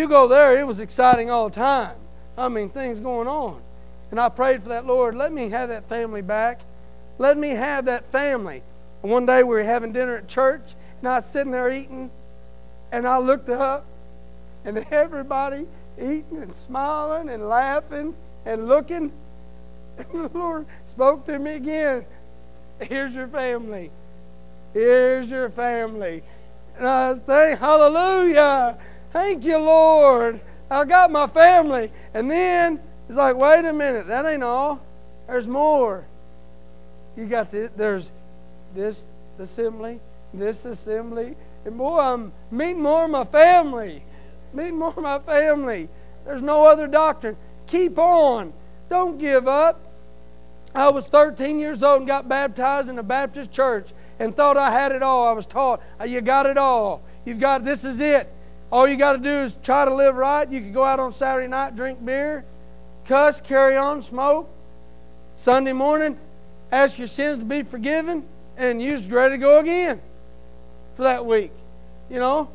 you go there, it was exciting all the time. I mean, things going on. And I prayed for that, Lord, let me have that family back. Let me have that family. And one day we were having dinner at church, and I was sitting there eating, and I looked up, and everybody eating and smiling and laughing and looking. And the Lord spoke to me again. Here's your family. Here's your family. And I was thinking, hallelujah. Thank you, Lord. I got my family. And then it's like, wait a minute. That ain't all. There's more. You got there's this assembly, this assembly. And boy, I'm meeting more of my family. Meeting more of my family. There's no other doctrine. Keep on. Don't give up. I was 13 years old and got baptized in a Baptist church and thought I had it all. I was taught, you got it all. This is it. All you got to do is try to live right. You could go out on Saturday night, drink beer, cuss, carry on, smoke. Sunday morning, ask your sins to be forgiven, and you're ready to go again for that week. You know?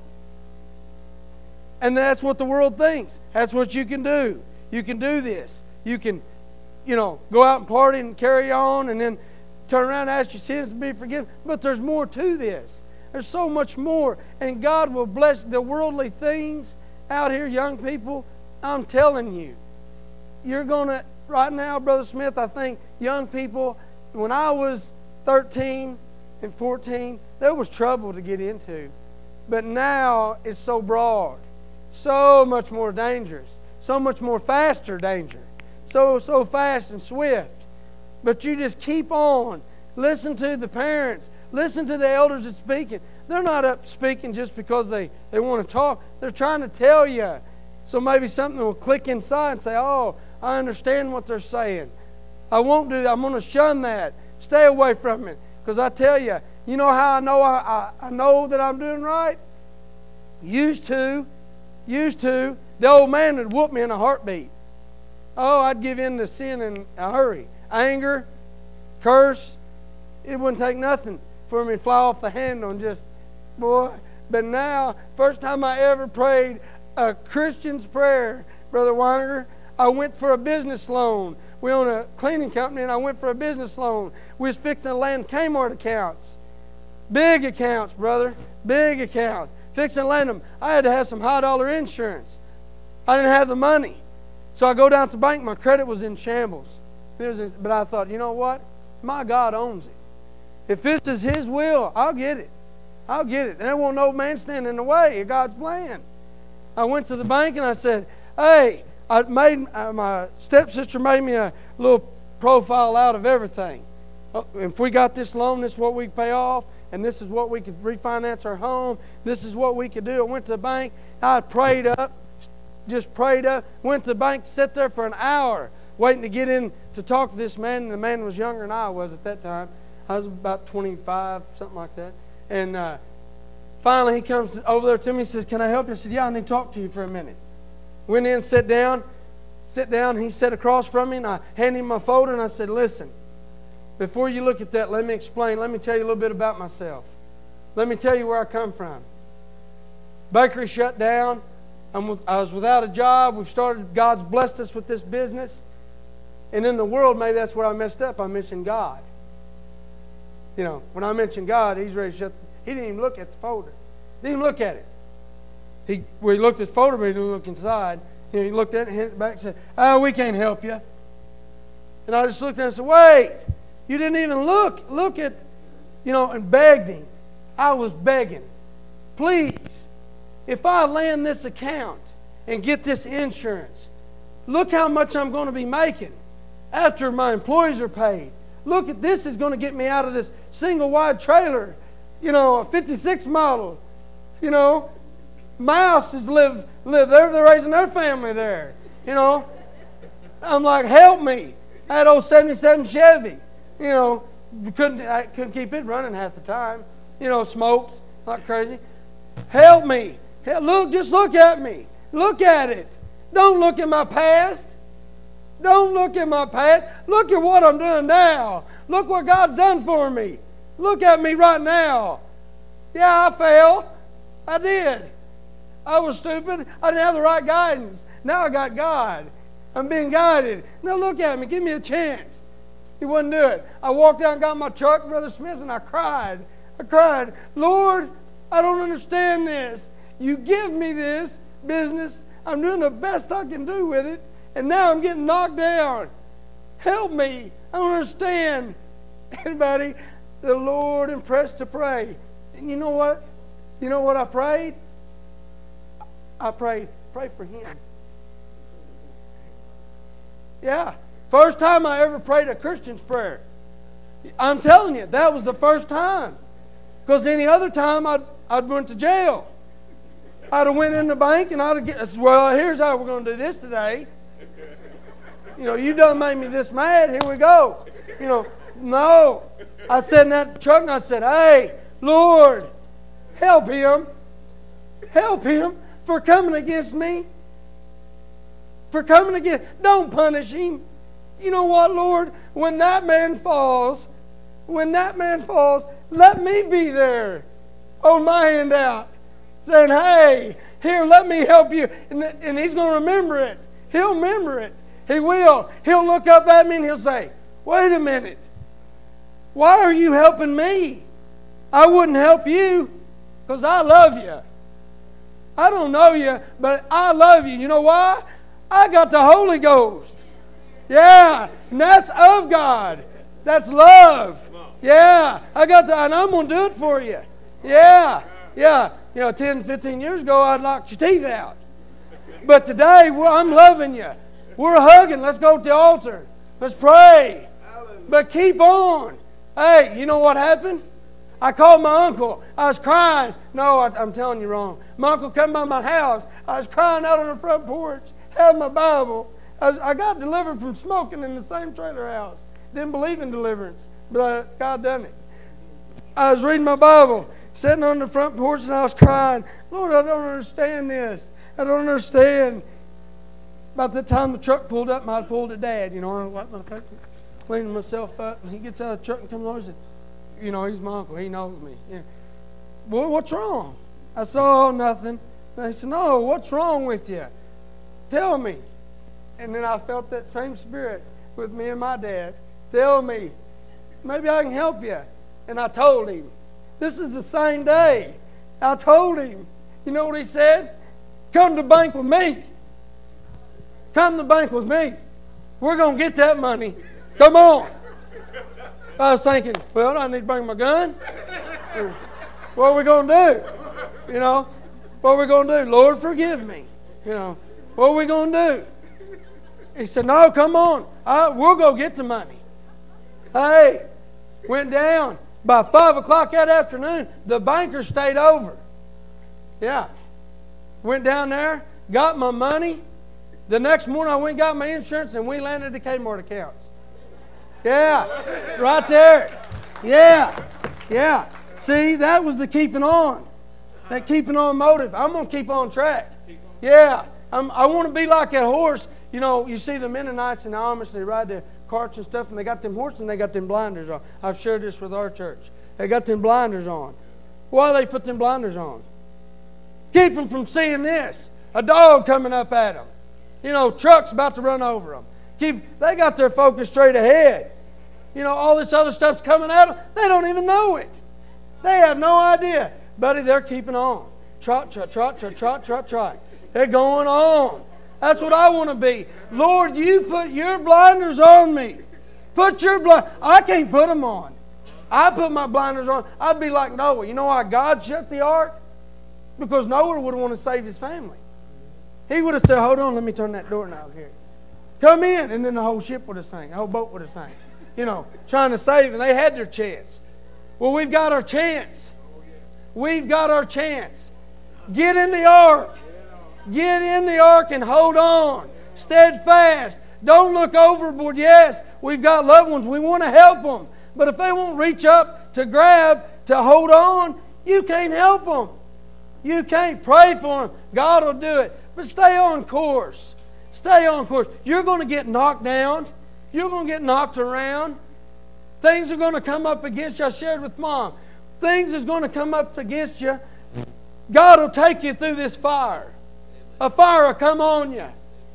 And that's what the world thinks. That's what you can do. You can do this. You can, go out and party and carry on and then turn around and ask your sins to be forgiven. But there's more to this. There's so much more. And God will bless the worldly things out here, young people. I'm telling you. You're going to, right now, Brother Smith, I think young people, when I was 13 and 14, there was trouble to get into. But now it's so broad. So much more dangerous. So much more faster danger. So fast and swift. But you just keep on. Listen to the parents. Listen to the elders that's speaking. They're not up speaking just because they want to talk. They're trying to tell you. So maybe something will click inside and say, oh, I understand what they're saying. I won't do that. I'm going to shun that. Stay away from it. Because I tell you, you know how I know I know that I'm doing right? Used to, the old man would whoop me in a heartbeat. Oh, I'd give in to sin in a hurry. Anger, curse, it wouldn't take nothing for me to fly off the handle and just, boy. But now, first time I ever prayed a Christian's prayer, Brother Weiniger, I went for a business loan. We own a cleaning company, and I went for a business loan. We was fixing to land Kmart accounts. Big accounts, brother. Big accounts. Fixing to land them. I had to have some high-dollar insurance. I didn't have the money. So I go down to the bank. My credit was in shambles. But I thought, you know what? My God owns it. If this is His will, I'll get it. I'll get it. And there won't no man stand in the way of God's plan. I went to the bank and I said, hey, my stepsister made me a little profile out of everything. If we got this loan, this is what we pay off, and this is what we could refinance our home. This is what we could do. I went to the bank. I prayed up, just prayed up. Went to the bank, sat there for an hour waiting to get in to talk to this man. And the man was younger than I was at that time. I was about 25, something like that. And finally he comes over there to me and says, can I help you? I said, yeah, I need to talk to you for a minute. Went in, sat down. He sat across from me, and I handed him my folder, and I said, listen, before you look at that, let me explain. Let me tell you a little bit about myself. Let me tell you where I come from. Bakery shut down. I was without a job. God's blessed us with this business. And in the world, maybe that's where I messed up. I mentioned God. You know, when I mentioned God, He's ready to shut. He didn't even look at the folder. Didn't even look at it. He looked at the folder, but he didn't look inside. He looked at it and handed it back and said, oh, we can't help you. And I just looked at it and said, wait, you didn't even look. Look at, and begged him. I was begging. Please, if I land this account and get this insurance, look how much I'm going to be making after my employees are paid. Look at this is going to get me out of this single wide trailer, a 56 model, Mouses live there. They're raising their family there. I'm like, help me. I had old 77 Chevy. I couldn't keep it running half the time. Smoked like crazy. Help me. Just look at me. Look at it. Don't look at my past. Don't look at my past. Look at what I'm doing now. Look what God's done for me. Look at me right now. Yeah, I fell. I did. I was stupid. I didn't have the right guidance. Now I got God. I'm being guided. Now look at me. Give me a chance. He wouldn't do it. I walked out and got my truck, Brother Smith, and I cried. I cried, Lord, I don't understand this. You give me this business. I'm doing the best I can do with it, and now I'm getting knocked down. Help me. I don't understand. Anybody? The Lord impressed to pray. And you know what? You know what I prayed? I prayed, pray for him. Yeah. First time I ever prayed a Christian's prayer. I'm telling you, that was the first time. Because any other time, I'd went to jail. I'd have went in the bank and I'd have, well, here's how we're going to do this today. You know, you done made me this mad. Here we go. You know, no. I sat in that truck and I said, hey, Lord, help him. Help him for coming against me. For coming against, don't punish him. You know what, Lord? When that man falls, let me be there. Hold my hand out. Saying, hey, here, let me help you. And he's going to remember it. He'll remember it. He will. He'll look up at me and he'll say, wait a minute. Why are you helping me? I wouldn't help you because I love you. I don't know you, but I love you. You know why? I got the Holy Ghost. Yeah, and that's of God. That's love. Yeah, I got that, and I'm going to do it for you. Yeah. You know, 10, 15 years ago, I'd knocked your teeth out. But today, I'm loving you. We're hugging. Let's go to the altar. Let's pray. But keep on. Hey, you know what happened? I called my uncle. I was crying. No, I'm telling you wrong. My uncle come by my house. I was crying out on the front porch, had my Bible. I got delivered from smoking in the same trailer house. Didn't believe in deliverance, but God done it. I was reading my Bible, sitting on the front porch, and I was crying. Lord, I don't understand this. I don't understand. About the time the truck pulled up, I pulled to Dad. You know, I wiped my face, cleaning myself up, and he gets out of the truck and comes over and says, you know, he's my uncle. He knows me. Yeah. Boy, what's wrong? I said, oh, nothing. And he said, no, what's wrong with you? Tell me. And then I felt that same spirit with me and my dad. Tell me. Maybe I can help you. And I told him. This is the same day. I told him. You know what he said? Come to the bank with me. Come to the bank with me. We're going to get that money. Come on. I was thinking, well, I need to bring my gun. What are we going to do? You know, what are we going to do? Lord, forgive me. You know, what are we going to do? He said, no, come on. We'll go get the money. Hey, went down. By 5 o'clock that afternoon, the banker stayed over. Yeah. Went down there, got my money. The next morning I went and got my insurance and we landed at Kmart accounts. Yeah, right there. Yeah. See, that was the keeping on. That keeping on motive. I'm going to keep on track. Yeah, I want to be like that horse. You know, you see the Mennonites and the Amish, they ride their carts and stuff, and they got them horses and they got them blinders on. I've shared this with our church. They got them blinders on. Why do they put them blinders on? Keep them from seeing this. A dog coming up at them. You know, trucks about to run over them. They got their focus straight ahead. You know, all this other stuff's coming at them. They don't even know it. They have no idea. Buddy, they're keeping on. Trot, trot, trot, trot, trot, trot, trot. They're going on. That's what I want to be. Lord, you put your blinders on me. Put your blinders. I can't put them on. I put my blinders on. I'd be like Noah. You know why God shut the ark? Because Noah would have wanted to save his family. He would have said, hold on, let me turn that doorknob here. Come in. And then the whole ship would have sank. The whole boat would have sank. You know, trying to save. And they had their chance. Well, we've got our chance. We've got our chance. Get in the ark. Get in the ark and hold on. Steadfast. Don't look overboard. Yes, we've got loved ones. We want to help them. But if they won't reach up to grab, to hold on, you can't help them. You can't pray for them. God will do it. But stay on course. Stay on course. You're going to get knocked down. You're going to get knocked around. Things are going to come up against you. I shared with Mom. Things is going to come up against you. God will take you through this fire. A fire will come on you.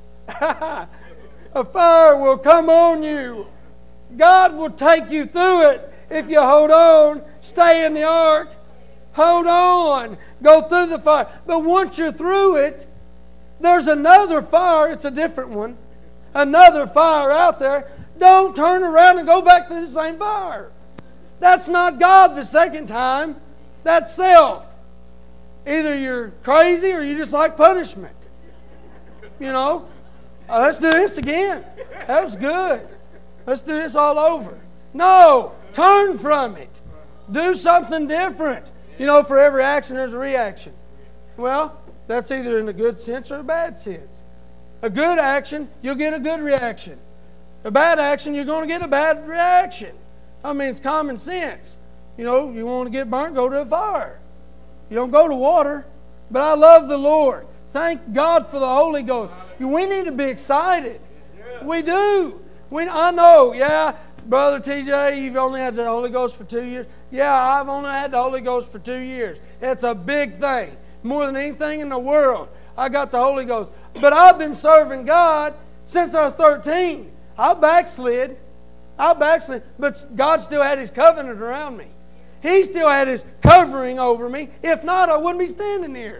A fire will come on you. God will take you through it if you hold on. Stay in the ark. Hold on. Go through the fire. But once you're through it, there's another fire. It's a different one. Another fire out there. Don't turn around and go back to the same fire. That's not God the second time. That's self. Either you're crazy or you just like punishment. You know? Let's do this again. That was good. Let's do this all over. No. Turn from it. Do something different. You know, for every action there's a reaction. Well, that's either in a good sense or a bad sense. A good action, you'll get a good reaction. A bad action, you're going to get a bad reaction. I mean, it's common sense. You know, you want to get burnt, go to a fire. You don't go to water. But I love the Lord. Thank God for the Holy Ghost. We need to be excited. We do. I know, yeah, Brother TJ, you've only had the Holy Ghost for 2 years. Yeah, I've only had the Holy Ghost for 2 years. It's a big thing. More than anything in the world, I got the Holy Ghost. But I've been serving God since I was 13. I backslid. But God still had His covenant around me. He still had His covering over me. If not, I wouldn't be standing here.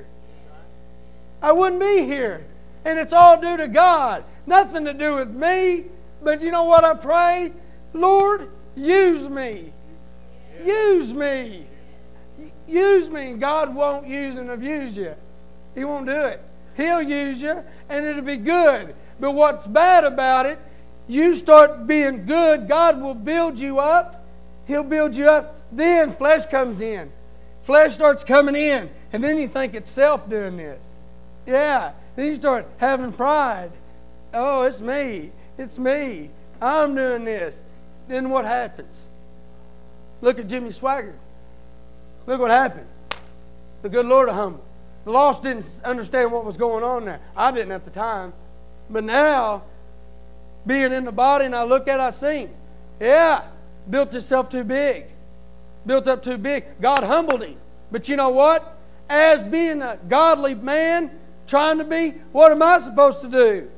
I wouldn't be here. And it's all due to God. Nothing to do with me. But you know what I pray? Lord, use me. Use me. Use me. God won't use and abuse you. He won't do it. He'll use you and it'll be good. But what's bad about it, you start being good, God will build you up. He'll build you up. Then flesh comes in. Flesh starts coming in. And then you think it's self doing this. Yeah. Then you start having pride. Oh, it's me. It's me. I'm doing this. Then what happens? Look at Jimmy Swaggart. Look what happened. The good Lord of humble. The lost didn't understand what was going on there. I didn't at the time. But now, being in the body and I look at it, I see. Yeah, built himself too big. Built up too big. God humbled him. But you know what? As being a godly man, trying to be, what am I supposed to do?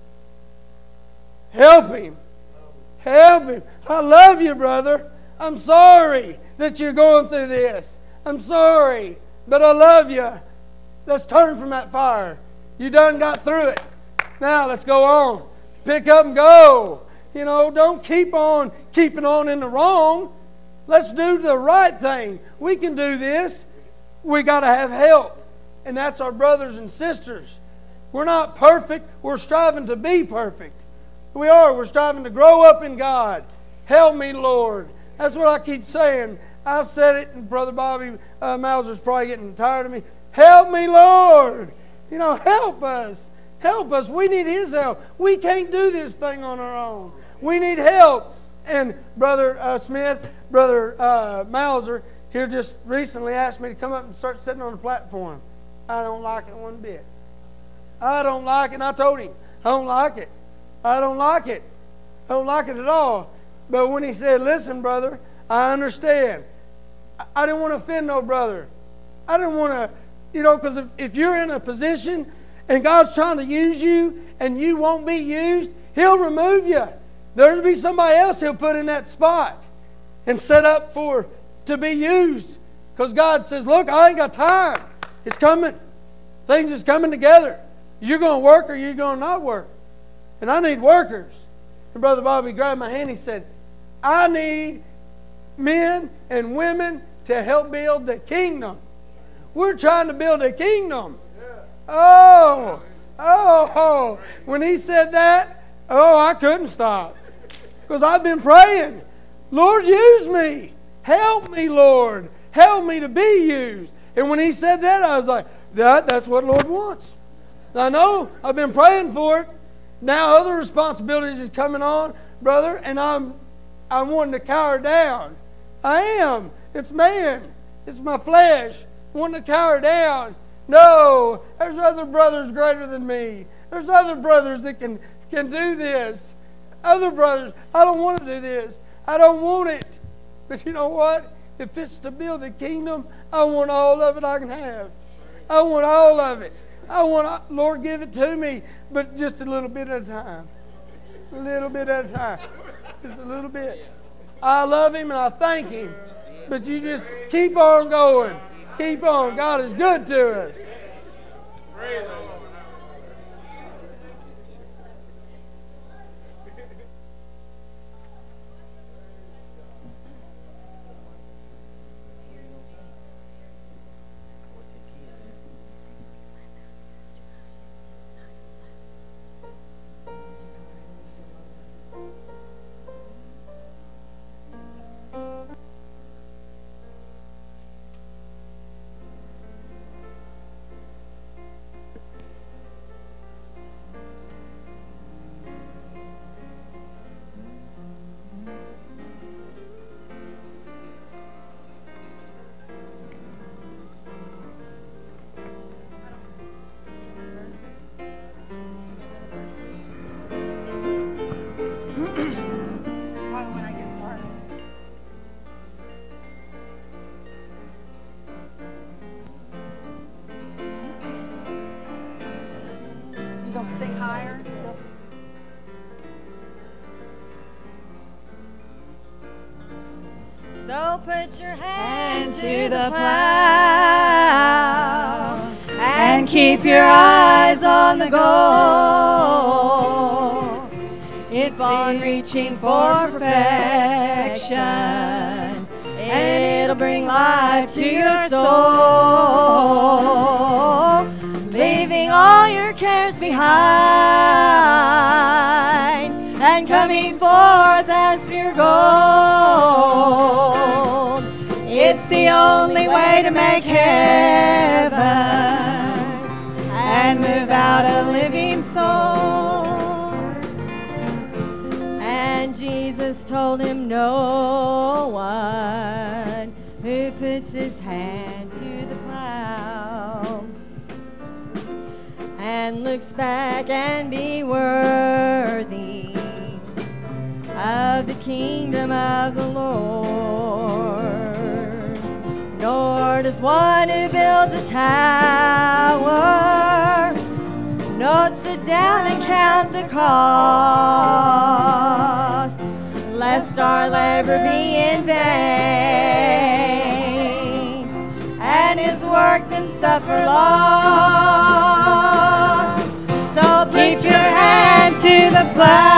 Help him. Help him. I love you, brother. I'm sorry that you're going through this. I'm sorry, but I love you. Let's turn from that fire. You done got through it. Now let's go on. Pick up and go. You know, don't keep on keeping on in the wrong. Let's do the right thing. We can do this. We got to have help. And that's our brothers and sisters. We're not perfect. We're striving to be perfect. We are. We're striving to grow up in God. Help me, Lord. That's what I keep saying. I've said it, and Brother Bobby Mauser's probably getting tired of me. Help me, Lord. You know, help us. Help us. We need His help. We can't do this thing on our own. We need help. And Brother Smith, Brother Mauser, here just recently asked me to come up and start sitting on the platform. I don't like it one bit. I don't like it. And I told him, I don't like it. I don't like it. I don't like it at all. But when he said, listen, brother, I understand. I didn't want to offend no brother. I didn't want to, you know, because if you're in a position and God's trying to use you and you won't be used, He'll remove you. There'll be somebody else He'll put in that spot and set up to be used. Because God says, look, I ain't got time. It's coming. Things is coming together. You're going to work or you're going to not work. And I need workers. And Brother Bobby grabbed my hand. He said, I need men and women to help build the kingdom. We're trying to build a kingdom. Oh. When he said that, I couldn't stop. Because I've been praying. Lord, use me. Help me, Lord. Help me to be used. And when he said that, I was like, that's what the Lord wants. I know. I've been praying for it. Now other responsibilities is coming on, brother, and I'm wanting to cower down. I am. It's man. It's my flesh wanting to cower down. No, there's other brothers greater than me. There's other brothers that can do this. Other brothers, I don't want to do this. I don't want it. But you know what? If it's to build a kingdom, I want all of it I can have. I want all of it. I want, Lord, give it to me, but just a little bit at a time. A little bit at a time. Just a little bit. I love Him and I thank Him. But you just keep on going. Keep on. God is good to us. Praise the Lord. So put your hand to the plow and keep your eyes on the goal. It's on reaching for perfection. It'll bring life to your soul, leaving all your cares behind and coming forth as pure gold. It's the only way to make heaven and move out a living soul. And Jesus told him, no one who puts his hand to the plow and looks back and be worthy of the kingdom of the Lord, nor does one who builds a tower not sit down and count the cost, lest our labor be in vain and his work then suffer loss. So put your hand to the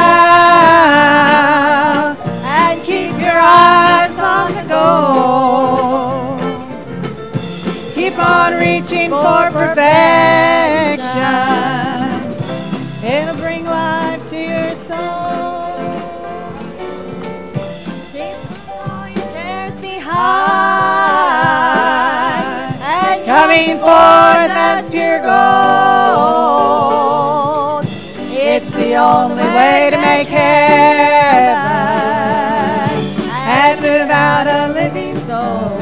plow and keep your eyes on the goal. Keep on reaching for perfection. It'll bring life to your soul. Keep all your cares behind and coming forth as pure gold. It's the only way to make heaven and move out a living soul.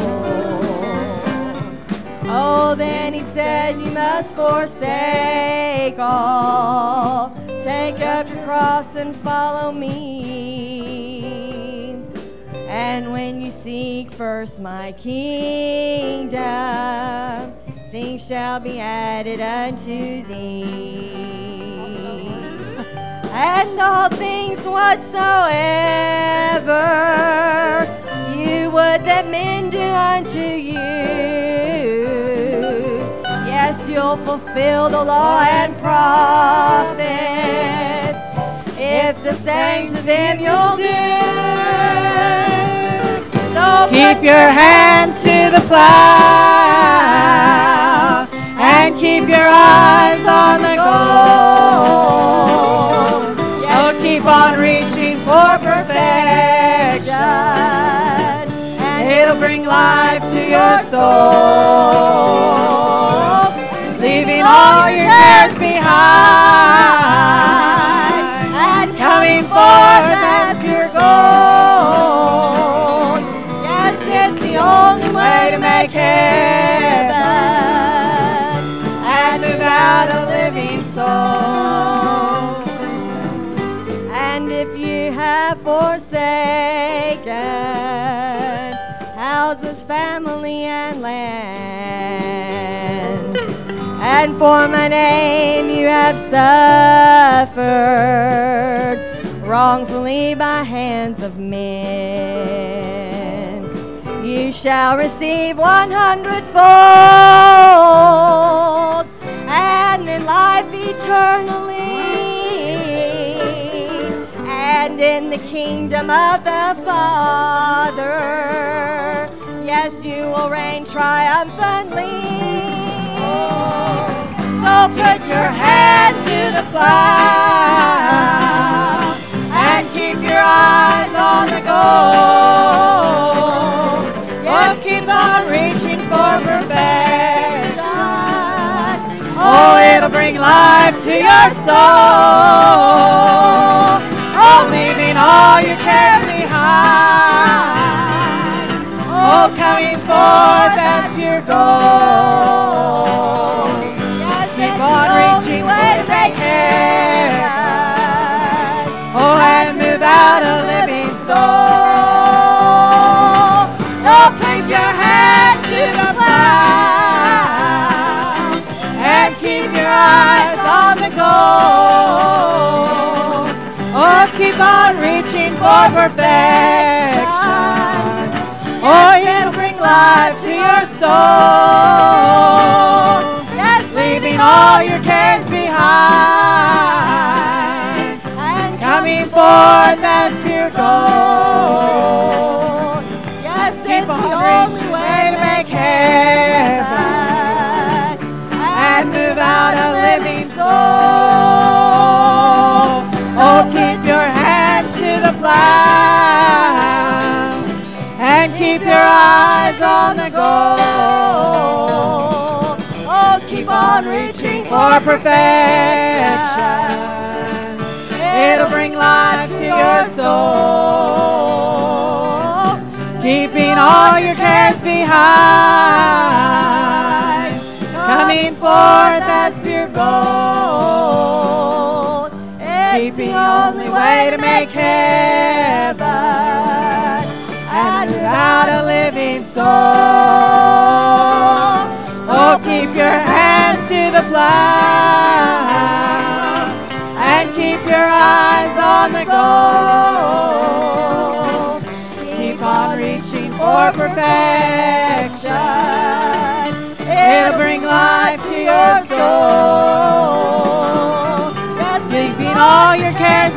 Oh, then he said, you must forsake all. Take up your cross and follow me. And when you seek first my kingdom, things shall be added unto thee. And all things whatsoever you would that men do unto you, yes, you'll fulfill the law and prophets, if the same to them you'll do. So keep your hands to the plow and keep your eyes on the goal. You'll keep on reaching for perfection, and it'll bring life to your soul, leaving all your cares behind and coming forth as pure gold. Yes, it's the only way to make heaven and move out a living soul. And if you have forsaken houses, family, and land, and for my name you have suffered wrongfully by hands of men. You shall receive 100-fold, and in life eternally, and in the kingdom of the Father. Yes, you will reign triumphantly. So put your hands to the plow and keep your eyes on the goal. Yes, keep on reaching for perfection. Oh, it'll bring life to your soul. Oh, leaving all your cares behind. Oh, coming forth, that's your goal. Keep on reaching way to make heaven. Oh, and move out a living soul. So keep your head to the plow and keep your eyes on the goal. Oh, keep on reaching for perfection. Oh, it'll bring life to your soul. Leaving all your cares behind and coming forth as pure gold. Yes, keep on reaching way to make heaven and move out a living soul. Oh, keep your hands to the plow and keep your eyes on the goal. Keep on reaching for perfection. It'll bring life to your soul. Keeping all your cares behind. Coming forth as pure gold. It's the only way to make heaven and without a living soul. Oh, keep your hands to the plow and keep your eyes on the goal. Keep on reaching for perfection. It'll bring life to your soul. Yes, leaving all your cares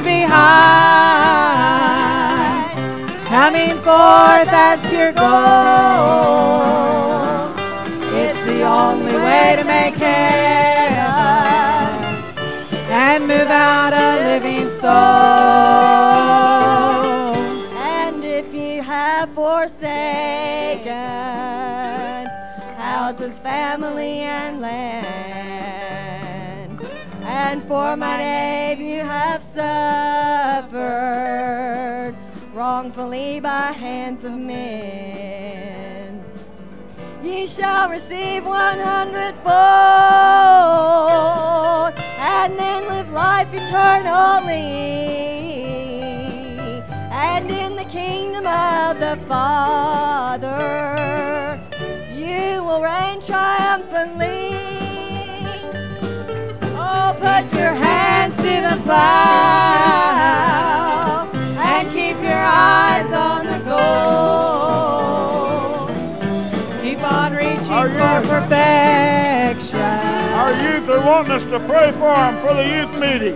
behind. Coming forth as pure gold. It's the only way to make heaven and move out a living soul. And if you have forsaken houses, family, and land, and for my name you have suffered wrongfully by hands of men, ye shall receive 100-fold, and then live life eternally, and in the kingdom of the Father, you will reign triumphantly. Oh, put your hands to the plow, and keep your eyes on the goal. Keep on reaching for perfection. Our youth are wanting us to pray for them for the youth meeting.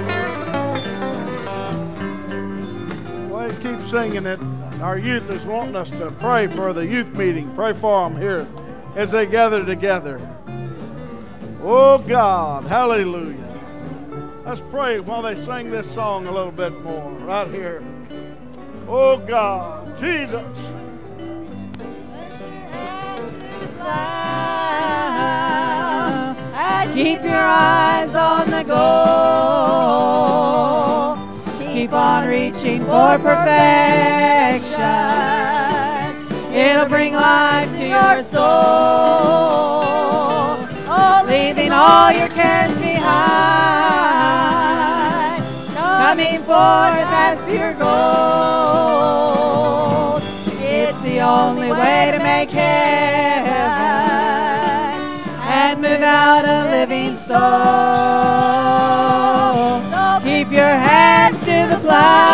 Go ahead and keep singing it. Our youth is wanting us to pray for the youth meeting. Pray for them here as they gather together. Oh God, hallelujah. Let's pray while they sing this song a little bit more right here. Oh God, Jesus. And keep your eyes on the goal. Keep on reaching for perfection. It'll bring life to your soul. Oh, leaving all your cares behind. Coming forth as pure gold. It's the only way to make heaven and move out out a living soul. Keep your hands to the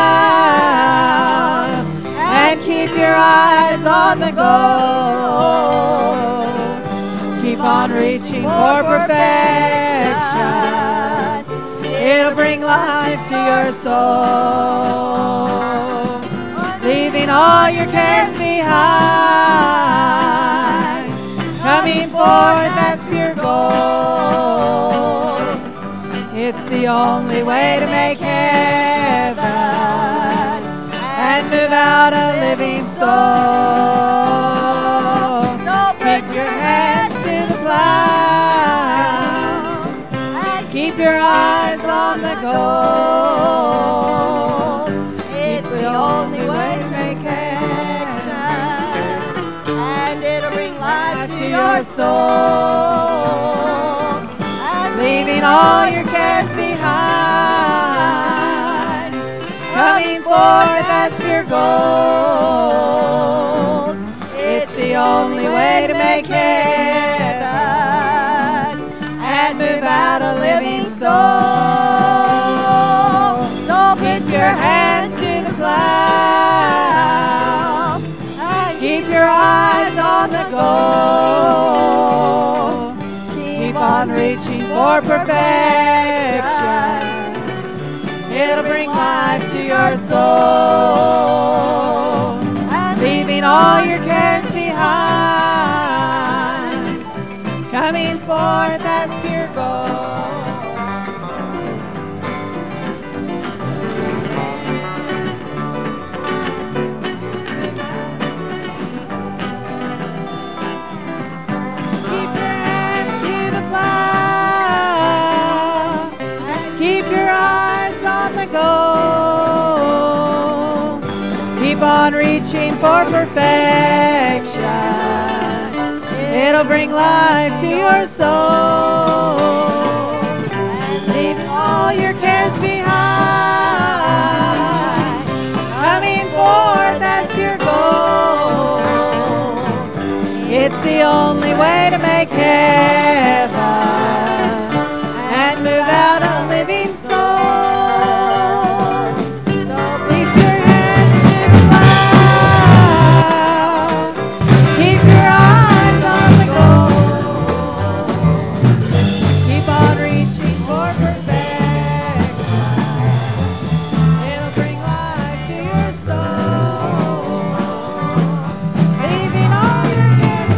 plow and keep your eyes on the goal. Keep on reaching for perfection. It'll bring life to your soul. Leaving all your cares behind, coming forth, that's pure gold. It's the only way to make heaven and move out a living soul. So put your hands to the plow and keep your eyes on the goal. It's the only way to make action, and it'll bring life to your soul. And leaving all your cares behind, coming forth as pure gold. It's the only way to make heaven and move out a living soul. So put your hands to the plow and keep your eyes on the goal. Keep on reaching for perfection. It'll bring life to your soul. And leaving all your cares behind, coming forth as pure gold. Keep your hands to the plow and keep your eyes on the goal. Keep on reaching for perfection. It'll bring life to your soul. And leaving all your cares behind, coming forth as pure gold. It's the only way to make heaven and move out a living soul. So keep your hands to the plow, keep your eyes on the goal. Keep on reaching for perfection. It'll bring life to your soul. Leaving all your cares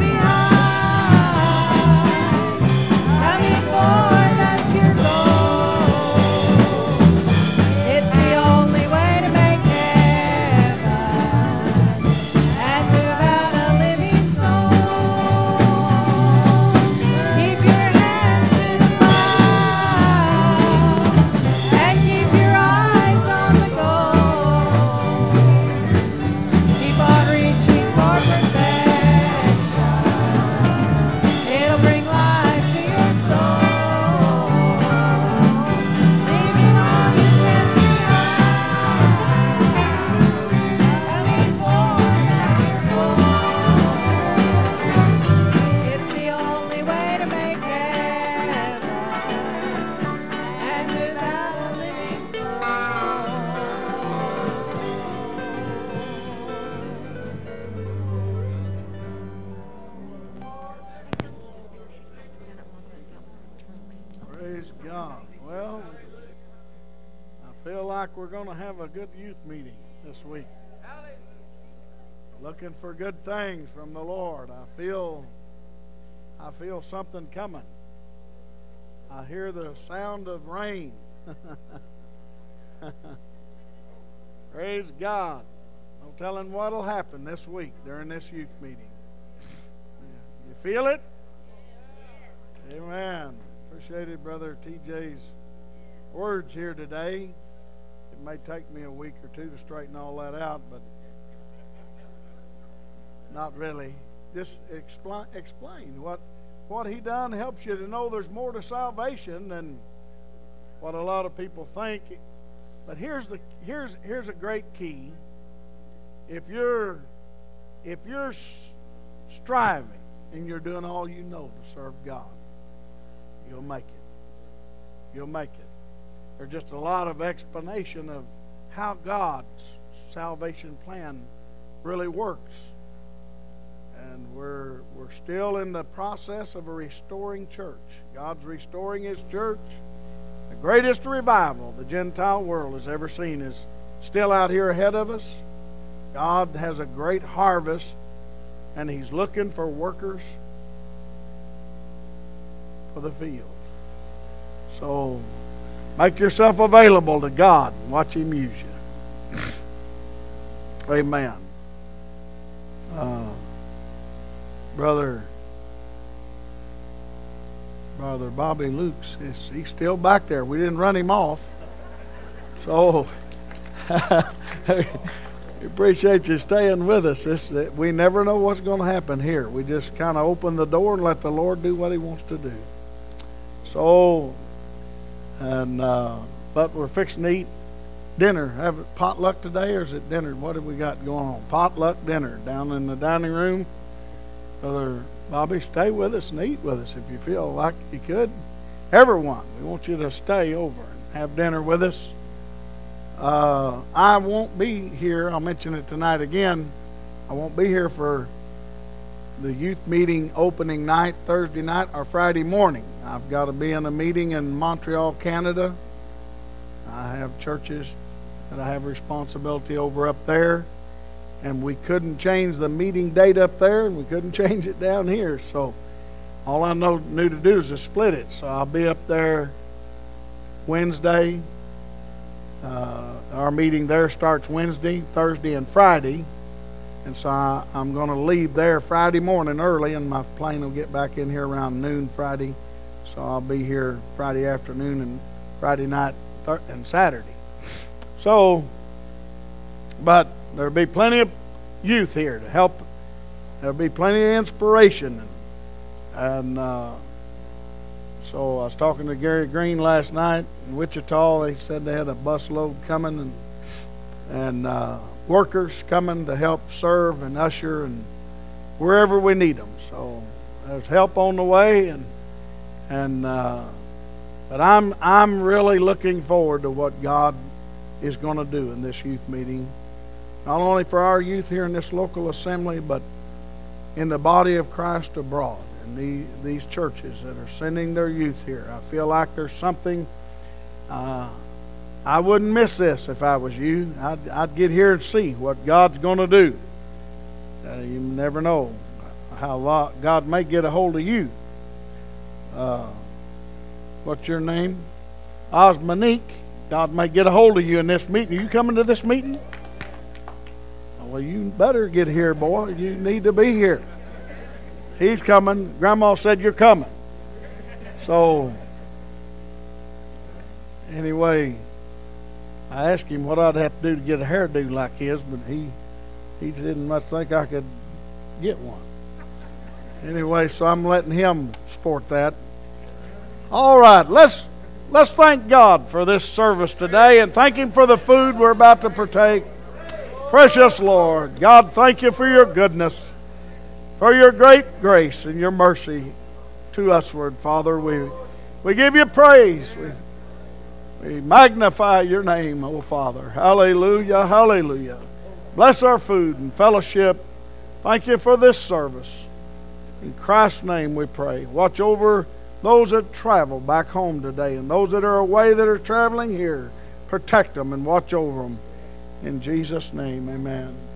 behind, coming forth as pure gold. It's the only way to make heaven and move out a living soul. Keep your hands to the plow and keep your eyes on the goal. Keep on reaching for perfection. It'll bring life to your soul. Leaving all your cares behind, coming forth as pure gold. It's the only way to make heaven and move out a living Praise God. Well, I feel like we're going to have a good youth meeting this week. Looking for good things from the Lord. I feel something coming. I hear the sound of rain. Praise God. No telling what'll happen this week during this youth meeting. You feel it? Amen. Appreciated Brother TJ's words here today. It may take me a week or two to straighten all that out, but not really. Just explain what he done helps you to know there's more to salvation than what a lot of people think. But here's a great key. If you're striving and you're doing all you know to serve God, you'll make it. You'll make it. There's just a lot of explanation of how God's salvation plan really works. And we're still in the process of a restoring church. God's restoring His church. The greatest revival the Gentile world has ever seen is still out here ahead of us. God has a great harvest, and He's looking for workers for the field. So make yourself available to God and watch Him use you. Amen. Brother Bobby Lukes, he's still back there. We didn't run him off. So we appreciate you staying with us. We never know what's going to happen here. We just kind of open the door and let the Lord do what He wants to do. So, but we're fixing to eat dinner. Have it potluck today, or is it dinner? What have we got going on? Potluck dinner down in the dining room. Brother Bobby, stay with us and eat with us if you feel like you could. Everyone, we want you to stay over and have dinner with us. I won't be here. I'll mention it tonight again. I won't be here for the youth meeting opening night, Thursday night or Friday morning. I've got to be in a meeting in Montreal, Canada. I have churches that I have responsibility over up there. And we couldn't change the meeting date up there, and we couldn't change it down here. So all I knew to do is to split it. So I'll be up there Wednesday. Our meeting there starts Wednesday, Thursday, and Friday. And so I'm going to leave there Friday morning early, and my plane will get back in here around noon Friday. So I'll be here Friday afternoon and Friday night and Saturday. So, but there'll be plenty of youth here to help. There'll be plenty of inspiration. And so I was talking to Gary Green last night in Wichita. They said they had a busload coming and workers coming to help serve and usher and wherever we need them. So there's help on the way, but I'm really looking forward to what God is going to do in this youth meeting. Not only for our youth here in this local assembly, but in the body of Christ abroad, and these churches that are sending their youth here. I feel like there's something. I wouldn't miss this if I was you. I'd get here and see what God's going to do. You never know how God may get a hold of you. What's your name? Osmonique. God may get a hold of you in this meeting. Are you coming to this meeting? Well, you better get here, boy. You need to be here. He's coming. Grandma said you're coming. So, anyway, I asked him what I'd have to do to get a hairdo like his, but he didn't much think I could get one. Anyway, so I'm letting him sport that. All right, let's thank God for this service today and thank Him for the food we're about to partake. Precious Lord, God, thank You for Your goodness, for Your great grace and Your mercy to usward, Father. We give You praise. We magnify Your name, oh Father. Hallelujah, hallelujah. Bless our food and fellowship. Thank You for this service. In Christ's name we pray. Watch over those that travel back home today and those that are away that are traveling here. Protect them and watch over them. In Jesus' name, amen.